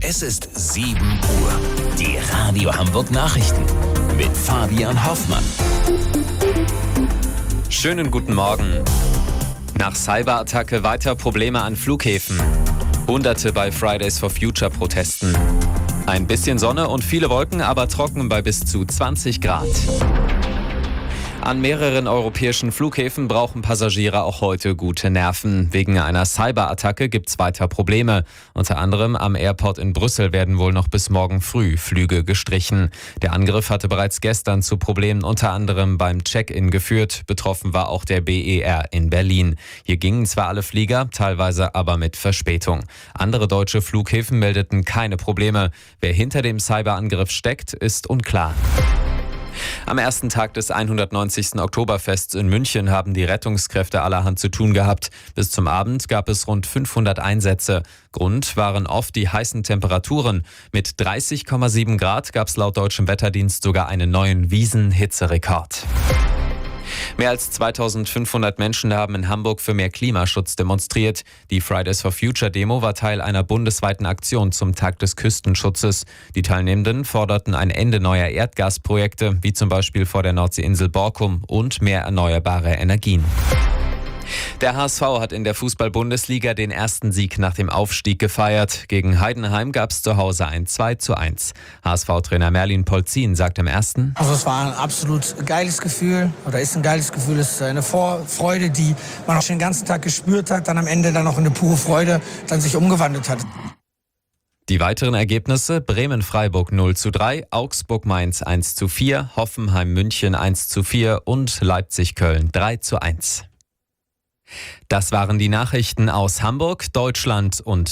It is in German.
Es ist 7 Uhr. Die Radio Hamburg Nachrichten mit Fabian Hoffmann. Schönen guten Morgen. Nach Cyberattacke weiter Probleme an Flughäfen. Hunderte bei Fridays for Future Protesten. Ein bisschen Sonne und viele Wolken, aber trocken bei bis zu 20 Grad. An mehreren europäischen Flughäfen brauchen Passagiere auch heute gute Nerven. Wegen einer Cyberattacke gibt es weiter Probleme. Unter anderem am Airport in Brüssel werden wohl noch bis morgen früh Flüge gestrichen. Der Angriff hatte bereits gestern zu Problemen unter anderem beim Check-in geführt. Betroffen war auch der BER in Berlin. Hier gingen zwar alle Flieger, teilweise aber mit Verspätung. Andere deutsche Flughäfen meldeten keine Probleme. Wer hinter dem Cyberangriff steckt, ist unklar. Am ersten Tag des 190. Oktoberfests in München haben die Rettungskräfte allerhand zu tun gehabt. Bis zum Abend gab es rund 500 Einsätze. Grund waren oft die heißen Temperaturen. Mit 30,7 Grad gab es laut deutschem Wetterdienst sogar einen neuen Wiesen-Hitzerekord. Mehr als 2500 Menschen haben in Hamburg für mehr Klimaschutz demonstriert. Die Fridays for Future Demo war Teil einer bundesweiten Aktion zum Tag des Küstenschutzes. Die Teilnehmenden forderten ein Ende neuer Erdgasprojekte, wie zum Beispiel vor der Nordseeinsel Borkum, und mehr erneuerbare Energien. Der HSV hat in der Fußball-Bundesliga den ersten Sieg nach dem Aufstieg gefeiert. Gegen Heidenheim gab es zu Hause ein 2:1. HSV-Trainer Merlin Polzin sagt im ersten: Also es war ein absolut geiles Gefühl, oder ist ein geiles Gefühl. Es ist eine Vorfreude, die man auch schon den ganzen Tag gespürt hat, dann am Ende dann noch in eine pure Freude dann sich umgewandelt hat. Die weiteren Ergebnisse: Bremen-Freiburg 0:3, Augsburg-Mainz 1:4, Hoffenheim-München 1:4 und Leipzig-Köln 3:1. Das waren die Nachrichten aus Hamburg, Deutschland und